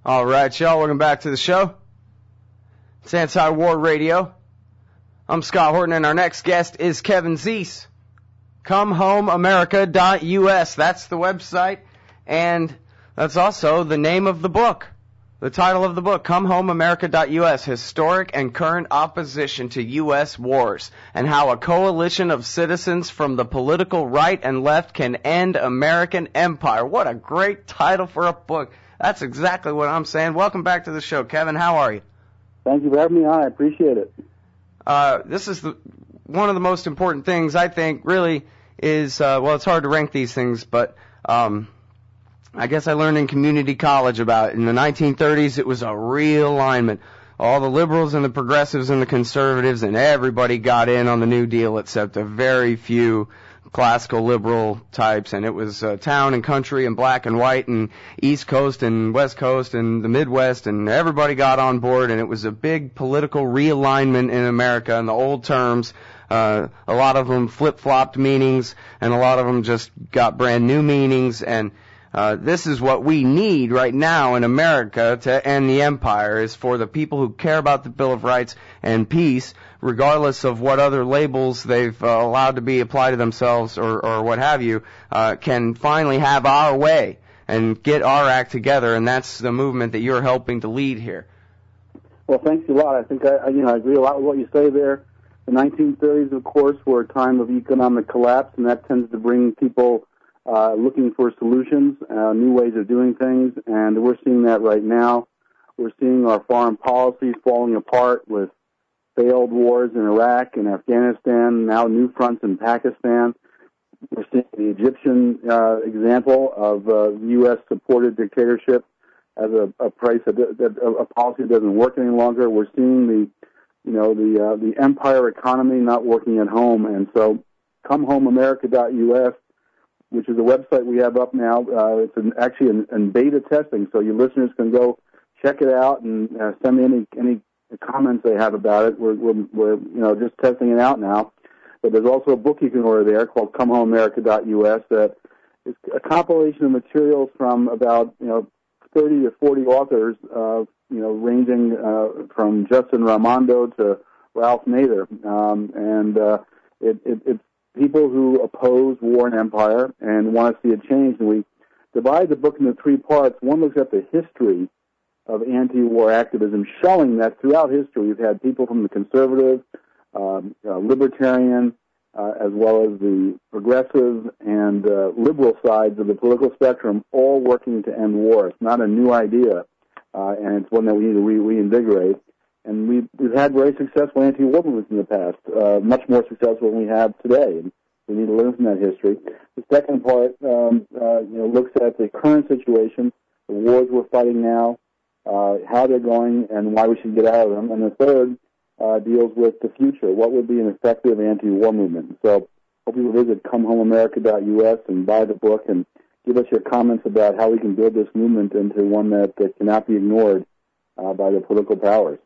All right, y'all, welcome back to the show. It's Anti-War Radio. I'm Scott Horton, and our next guest is Kevin Zeese. ComeHomeAmerica.us. That's the website, and that's also the name of the book. The title of the book, ComeHomeAmerica.us, Historic and Current Opposition to U.S. Wars, and How a Coalition of Citizens from the Political Right and Left Can End American Empire. What a great title for a book. That's exactly what I'm saying. Welcome back to the show, Kevin. How are you? Thank you for having me on. I appreciate it. This is one of the most important things, I think, really is, it's hard to rank these things, but I guess I learned in community college about it. In the 1930s, it was a realignment. All the liberals and the progressives and the conservatives and everybody got in on the New Deal except a very few classical liberal types, and it was town and country and black and white and East Coast and West Coast and the Midwest, and everybody got on board, and it was a big political realignment in America, and the old terms, a lot of them flip-flopped meanings, and a lot of them just got brand new meanings, and this is what we need right now in America to end the empire, is for the people who care about the Bill of Rights and peace, regardless of what other labels they've allowed to be applied to themselves or what have you, can finally have our way and get our act together, and that's the movement that you're helping to lead here. Well, thanks a lot. I think I agree a lot with what you say there. The 1930s, of course, were a time of economic collapse, and that tends to bring people looking for solutions, new ways of doing things, and we're seeing that right now. We're seeing our foreign policies falling apart with failed wars in Iraq and Afghanistan, now new fronts in Pakistan. We're seeing the Egyptian example of U.S.-supported dictatorship as a policy that doesn't work any longer. We're seeing the empire economy not working at home, and so ComeHomeAmerica.us, which is a website we have up now. It's actually in beta testing, so your listeners can go check it out and send me any comments they have about it. We're just testing it out now. But there's also a book you can order there called ComeHomeAmerica.us that is a compilation of materials from about 30 to 40 authors, ranging from Justin Raimondo to Ralph Nader, and it's people who oppose war and empire and want to see a change. And we divide the book into three parts. One looks at the history of anti-war activism, showing that throughout history we've had people from the conservative, libertarian, as well as the progressive and liberal sides of the political spectrum all working to end war. It's not a new idea, and it's one that we need to reinvigorate. And we've had very successful anti-war movements in the past, much more successful than we have today. And we need to learn from that history. The second part, looks at the current situation, the wars we're fighting now, how they're going, and why we should get out of them. And the third deals with the future. What would be an effective anti-war movement? So hope you will visit ComeHomeAmerica.us and buy the book and give us your comments about how we can build this movement into one that cannot be ignored by the political powers.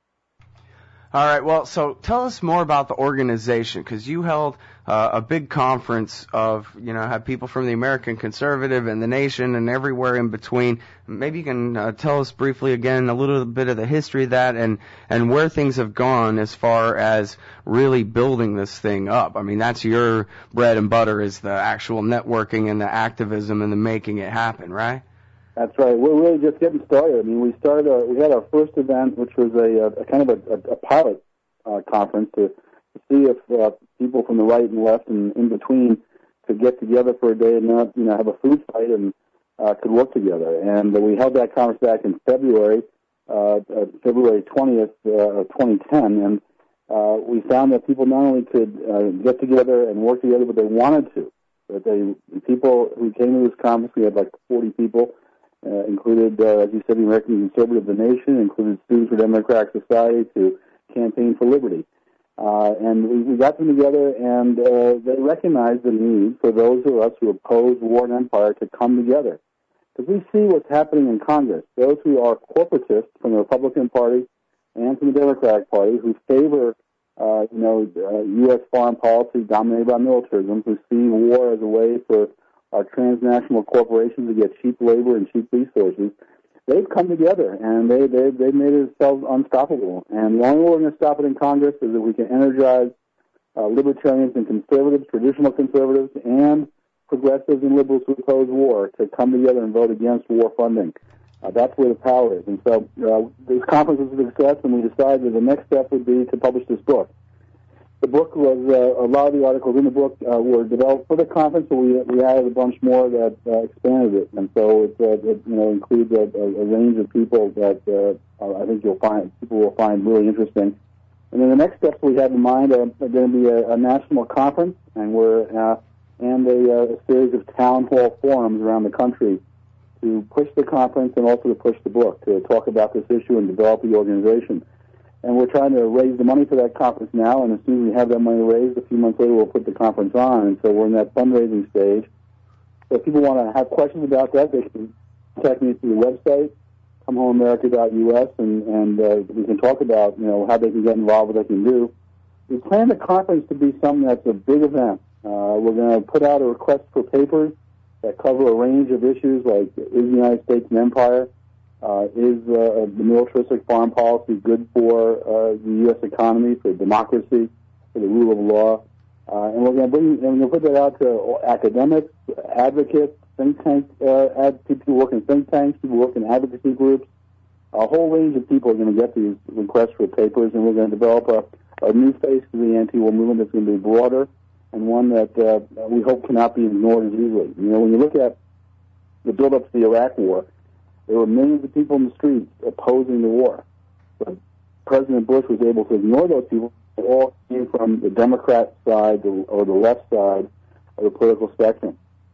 All right, well, so tell us more about the organization, because you held a big conference of, had people from the American Conservative and the Nation and everywhere in between. Maybe you can tell us briefly again a little bit of the history of that and where things have gone as far as really building this thing up. I mean, that's your bread and butter, is the actual networking and the activism and the making it happen, right? That's right. We're really just getting started. I mean, we had our first event, which was a kind of a pilot conference to see if people from the right and left and in between could get together for a day and not, have a food fight and could work together. And we held that conference back in February 20th of 2010, and we found that people not only could get together and work together, but they wanted to. That people who came to this conference, we had like 40 people. Included, as you said, the American Conservative, the Nation, included Students for Democratic Society to Campaign for Liberty. And we got them together, and they recognized the need for those of us who oppose war and empire to come together. Because we see what's happening in Congress. Those who are corporatists from the Republican Party and from the Democratic Party who favor, U.S. foreign policy dominated by militarism, who see war as a way for our transnational corporations to get cheap labor and cheap resources, they've come together, and they've made themselves unstoppable. And the only way we're going to stop it in Congress is that we can energize libertarians and conservatives, traditional conservatives, and progressives and liberals who oppose war to come together and vote against war funding. That's where the power is. And so this conference was a success, and we decided that the next step would be to publish this book. The book was, a lot of the articles in the book were developed for the conference, but we added a bunch more that expanded it. And so it includes a range of people that I think people will find really interesting. And then the next steps we have in mind are going to be a national conference, and a series of town hall forums around the country to push the conference and also to push the book, to talk about this issue and develop the organization. And we're trying to raise the money for that conference now, and as soon as we have that money raised, a few months later we'll put the conference on. And so we're in that fundraising stage. So if people want to have questions about that, they can contact me through the website, comehomeamerica.us, and we can talk about, how they can get involved, what they can do. We plan the conference to be something that's a big event. We're going to put out a request for papers that cover a range of issues like, is the United States an empire? Is the militaristic foreign policy good for the U.S. economy, for democracy, for the rule of law? And we're going to put that out to academics, advocates, think tanks, people who work in think tanks, people who work in advocacy groups. A whole range of people are going to get these requests for papers, and we're going to develop a new face to the anti-war movement that's going to be broader and one that we hope cannot be ignored as easily. When you look at the build-up to the Iraq War, there were millions of people in the streets opposing the war. But President Bush was able to ignore those people. They all came from the Democrat side or the left side of the political spectrum.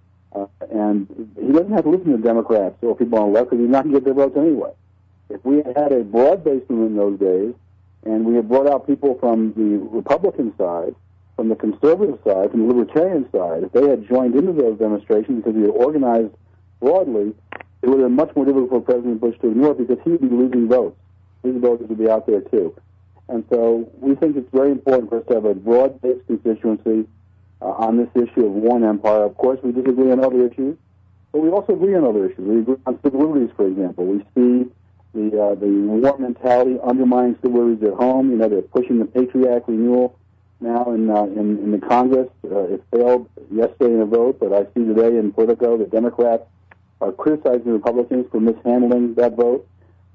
And he doesn't have to listen to Democrats or people on the left because he's not going to get their votes anyway. If we had a broad-based movement in those days, and we had brought out people from the Republican side, from the conservative side, from the libertarian side, if they had joined into those demonstrations because we had organized broadly, it would have been much more difficult for President Bush to ignore it because he would be losing votes. His voters would be out there too. And so we think it's very important for us to have a broad-based constituency on this issue of war and empire. Of course, we disagree on other issues, but we also agree on other issues. We agree on civil liberties, for example. We see the war mentality undermining civil liberties at home. They're pushing the Patriot Act renewal now in the Congress. It failed yesterday in a vote, but I see today in Politico the Democrats are criticizing the Republicans for mishandling that vote,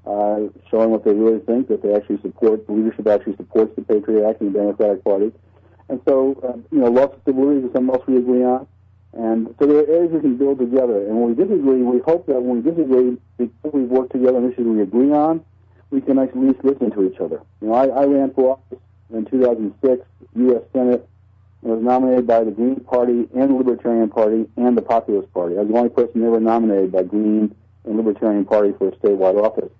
showing what they really think, that they actually support, the leadership actually supports the Patriot Act in the Democratic Party. And so, lots of civil liberties is something else we agree on. And so there are areas we can build together. And when we disagree, we hope that when we disagree, because we've worked together on issues we agree on, we can at least listen to each other. I ran for office in 2006, U.S. Senate, and was nominated by the Green Party and the Libertarian Party and the Populist Party. I was the only person ever nominated by Green and Libertarian Party for a statewide office.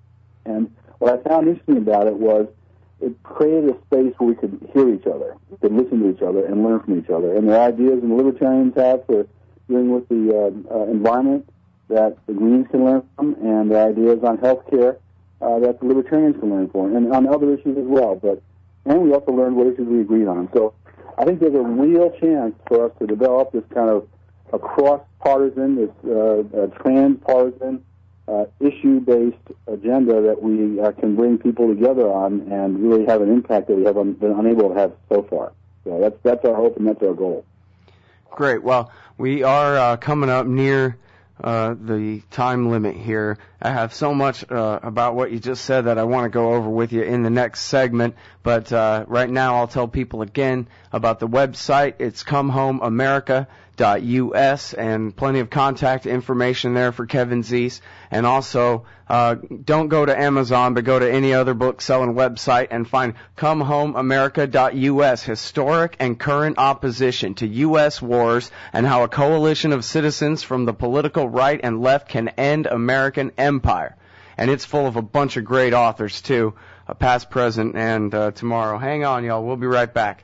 And what I found interesting about it was it created a space where we could hear each other, we could listen to each other and learn from each other. And the ideas the Libertarians have for dealing with the environment that the Greens can learn from, and the ideas on health care that the Libertarians can learn from, and on other issues as well. And we also learned what issues we agreed on. So I think there's a real chance for us to develop this kind of a cross-partisan, this trans-partisan, issue-based agenda that we can bring people together on and really have an impact that we have been unable to have so far. So that's our hope and that's our goal. Great. Well, we are coming up near the time limit here. I have so much about what you just said that I want to go over with you in the next segment, but right now I'll tell people again about the website. It's comehomeamerica.us, and plenty of contact information there for Kevin Zeese. And also, don't go to Amazon, but go to any other book-selling website and find comehomeamerica.us, Historic and Current Opposition to U.S. Wars and How a Coalition of Citizens from the Political Right and Left Can End American Empire. And it's full of a bunch of great authors, too, past, present, and tomorrow. Hang on, y'all. We'll be right back.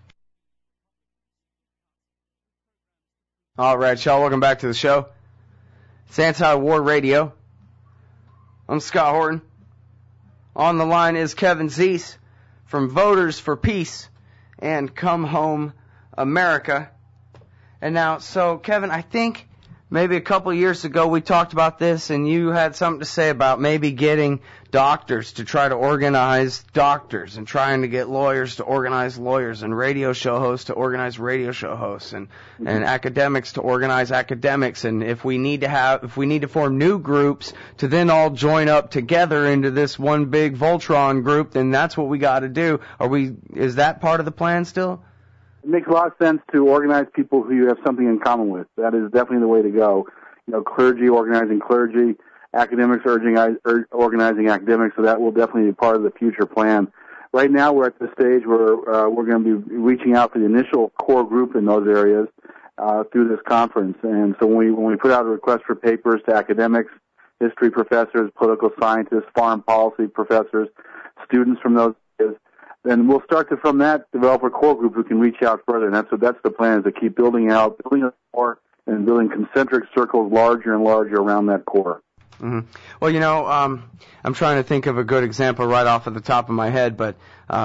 All right, y'all. Welcome back to the show. It's Anti-War Radio. I'm Scott Horton. On the line is Kevin Zeese from Voters for Peace and Come Home America. And now, so Kevin, I think maybe a couple of years ago we talked about this, and you had something to say about maybe getting doctors to try to organize doctors, and trying to get lawyers to organize lawyers, and radio show hosts to organize radio show hosts, and academics to organize academics. And if we need to form new groups to then all join up together into this one big Voltron group, then that's what we got to do. Is that part of the plan still? It makes a lot of sense to organize people who you have something in common with. That is definitely the way to go. Clergy organizing clergy, academics organizing academics, so that will definitely be part of the future plan. Right now we're at the stage where we're going to be reaching out to the initial core group in those areas through this conference. And so when we put out a request for papers to academics, history professors, political scientists, foreign policy professors, students from those areas, then we'll start to, from that, develop a core group who can reach out further. And that's the plan, is to keep building more and building concentric circles larger and larger around that core. Mm-hmm. Well, I'm trying to think of a good example right off of the top of my head, but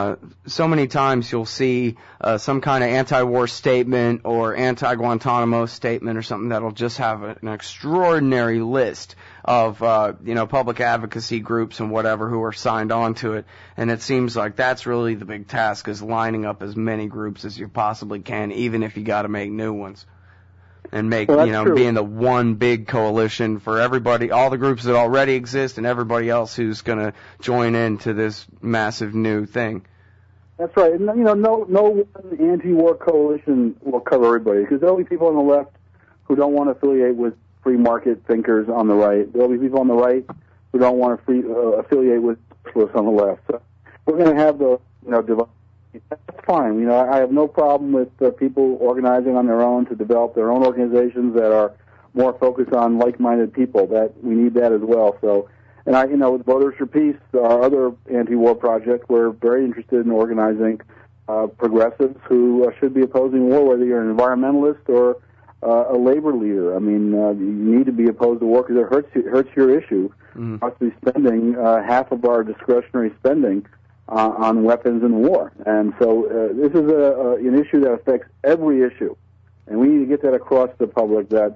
so many times you'll see some kind of anti-war statement or anti-Guantanamo statement or something that'll just have an extraordinary list of public advocacy groups and whatever who are signed on to it. And it seems like that's really the big task, is lining up as many groups as you possibly can, even if you got to make new ones. And being the one big coalition for everybody, all the groups that already exist, and everybody else who's going to join into this massive new thing. That's right. And, no one anti-war coalition will cover everybody, because there'll be people on the left who don't want to affiliate with free market thinkers on the right. There'll be people on the right who don't want to affiliate with socialists on the left. So we're going to have the divide. That's fine. I have no problem with people organizing on their own to develop their own organizations that are more focused on like-minded people. That we need that as well. So, and with Voters for Peace, our other anti-war project, we're very interested in organizing progressives who should be opposing war, whether you're an environmentalist or a labor leader. I mean, you need to be opposed to war because it hurts your issue. Mm-hmm. We must be spending half of our discretionary spending on weapons and war. And so this is an issue that affects every issue. And we need to get that across to the public, that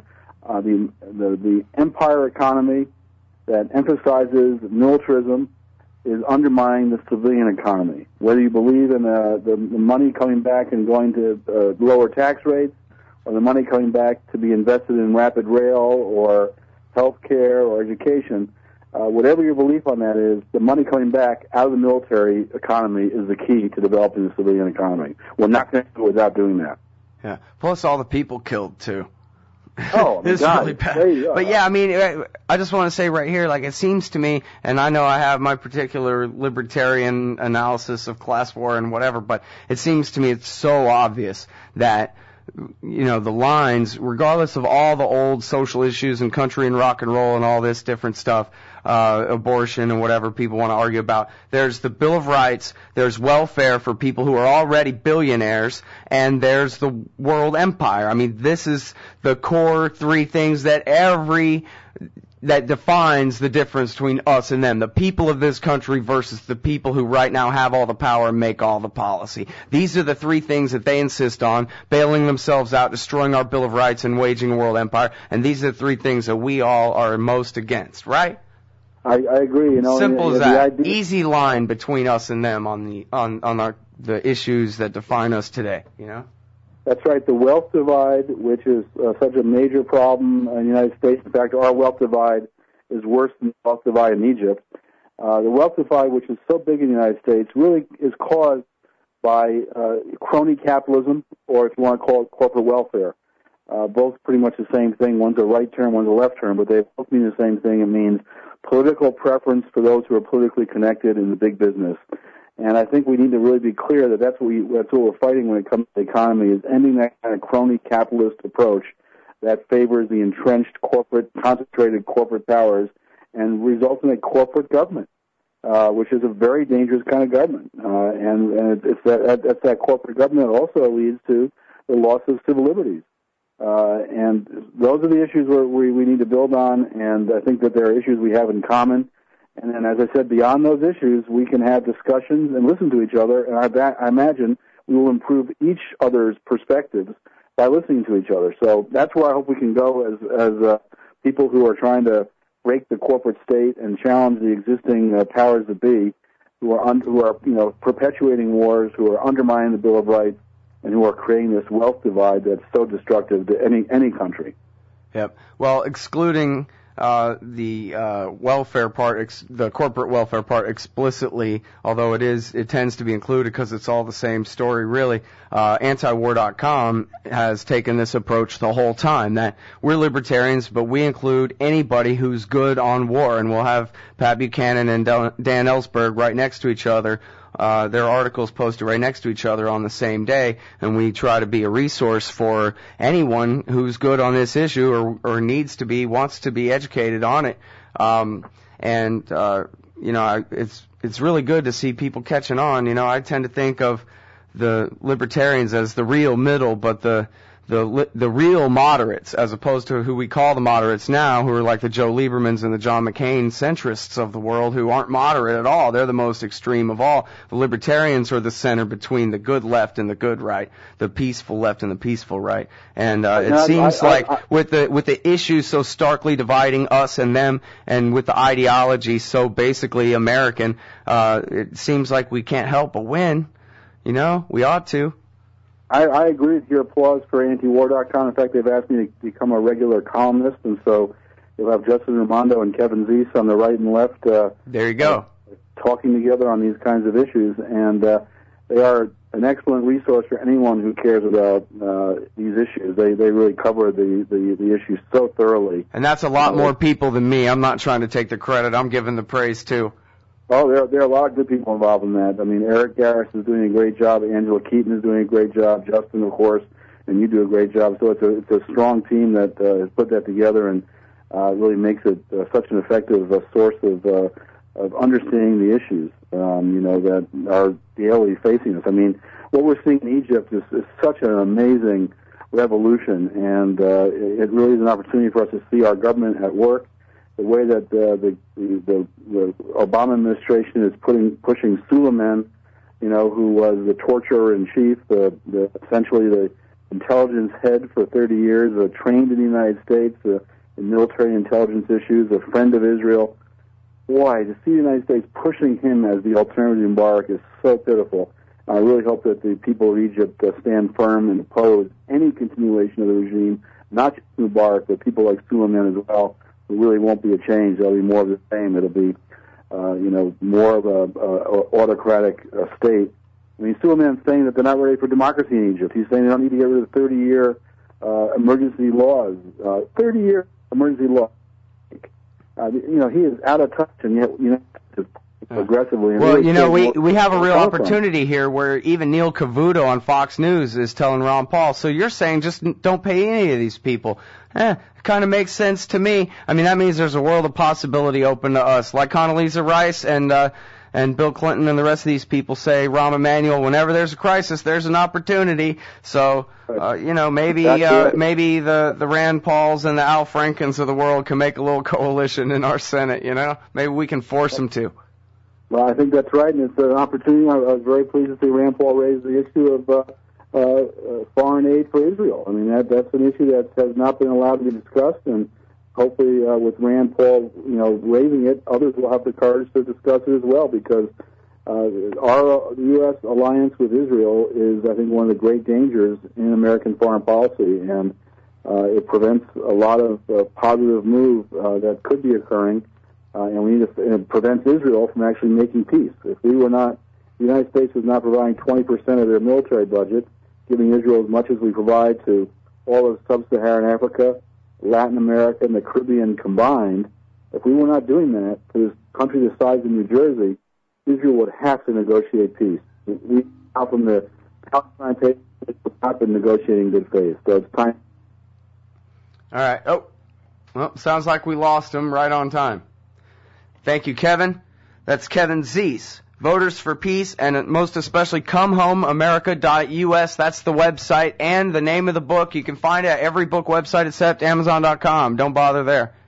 the empire economy that emphasizes militarism is undermining the civilian economy. Whether you believe in the money coming back and going to lower tax rates, or the money coming back to be invested in rapid rail or health care or education, whatever your belief on that is, the money coming back out of the military economy is the key to developing the civilian economy. We're not going to do it without doing that. Yeah. Plus all the people killed, too. Oh, it's really bad. But yeah, I mean, I just want to say right here, like, it seems to me, and I know I have my particular libertarian analysis of class war and whatever, but it seems to me it's so obvious that the lines, regardless of all the old social issues and country and rock and roll and all this different stuff, abortion and whatever people want to argue about, there's the Bill of Rights, there's welfare for people who are already billionaires, and there's the world empire. I mean, this is the core three things that defines the difference between us and them, the people of this country versus the people who right now have all the power and make all the policy. These are the three things that they insist on, bailing themselves out, destroying our Bill of Rights, and waging a world empire. And these are the three things that we all are most against, right? I agree. Simple as that. Easy line between us and them on the issues that define us today. That's right. The wealth divide, which is such a major problem in the United States. In fact, our wealth divide is worse than the wealth divide in Egypt. The wealth divide, which is so big in the United States, really is caused by crony capitalism, or if you want to call it corporate welfare. Both pretty much the same thing. One's a right term, one's a left term, but they both mean the same thing. It means political preference for those who are politically connected in the big business. And I think we need to really be clear that that's what we're fighting when it comes to the economy, is ending that kind of crony capitalist approach that favors the entrenched concentrated corporate powers and results in a corporate government, which is a very dangerous kind of government. And it's that corporate government that also leads to the loss of civil liberties. And those are the issues where we need to build on, and I think that there are issues we have in common. And then, as I said, beyond those issues, we can have discussions and listen to each other, and I imagine we will improve each other's perspectives by listening to each other. So that's where I hope we can go as people who are trying to break the corporate state and challenge the existing powers that be, who are perpetuating wars, who are undermining the Bill of Rights, and who are creating this wealth divide that's so destructive to any country. Yep. Well, excluding the welfare part, the corporate welfare part explicitly, although it tends to be included because it's all the same story, really. Antiwar.com has taken this approach the whole time, that we're libertarians, but we include anybody who's good on war, and we'll have Pat Buchanan and Dan Ellsberg right next to each other. Their articles posted right next to each other on the same day, and we try to be a resource for anyone who's good on this issue or wants to be educated on it. It's really good to see people catching on. I tend to think of the libertarians as the real middle, but the real moderates, as opposed to who we call the moderates now, who are like the Joe Liebermans and the John McCain centrists of the world, who aren't moderate at all. They're the most extreme of all. The libertarians are the center between the good left and the good right, the peaceful left and the peaceful right. And it seems like with the issues so starkly dividing us and them, and with the ideology so basically American, it seems like we can't help but win. We ought to. I agree with your applause for antiwar.com. In fact, they've asked me to become a regular columnist, and so you'll have Justin Raimondo and Kevin Zeese on the right and left. There you go. Talking together on these kinds of issues, and they are an excellent resource for anyone who cares about these issues. They really cover the issues so thoroughly. And that's a lot more people than me. I'm not trying to take the credit. I'm giving the praise, too. Oh, there are a lot of good people involved in that. I mean, Eric Garris is doing a great job. Angela Keaton is doing a great job. Justin, of course, and you do a great job. So it's a strong team that has put that together and really makes it such an effective source of understanding the issues, that are daily facing us. I mean, what we're seeing in Egypt is such an amazing revolution, and it really is an opportunity for us to see our government at work. The way that the Obama administration is pushing Suleiman, who was the torturer in chief, essentially the intelligence head for 30 years, trained in the United States in military intelligence issues, a friend of Israel. Boy, to see the United States pushing him as the alternative to Mubarak is so pitiful. I really hope that the people of Egypt stand firm and oppose any continuation of the regime, not just Mubarak, but people like Suleiman as well. It really won't be a change. There'll be more of the same. It'll be, more of a autocratic state. I mean, Suleiman's saying that they're not ready for democracy in Egypt. He's saying they don't need to get rid of 30-year emergency laws. 30-year emergency laws. He is out of touch, and yet, aggressively. Well, we have a real opportunity here where even Neil Cavuto on Fox News is telling Ron Paul, so you're saying just don't pay any of these people. It kind of makes sense to me. I mean, that means there's a world of possibility open to us. Like Condoleezza Rice and Bill Clinton and the rest of these people say, Rahm Emanuel, whenever there's a crisis, there's an opportunity. So, maybe the Rand Pauls and the Al Frankens of the world can make a little coalition in our Senate, Maybe we can force them to. Well, I think that's right, and it's an opportunity. I was very pleased to see Rand Paul raise the issue of foreign aid for Israel. I mean, that's an issue that has not been allowed to be discussed, and hopefully with Rand Paul, raising it, others will have the courage to discuss it as well, because our U.S. alliance with Israel is, I think, one of the great dangers in American foreign policy, and it prevents a lot of positive move that could be occurring. And it prevents Israel from actually making peace. If the United States was not providing 20% of their military budget, giving Israel as much as we provide to all of sub-Saharan Africa, Latin America, and the Caribbean combined, if we were not doing that for this country the size of New Jersey, Israel would have to negotiate peace. We, out from the Palestine case, have not been negotiating good faith. So it's time. All right. Oh, well, sounds like we lost him right on time. Thank you, Kevin. That's Kevin Zeese. Voters for Peace, and most especially ComeHomeAmerica.us. That's the website and the name of the book. You can find it at every book website except Amazon.com. Don't bother there.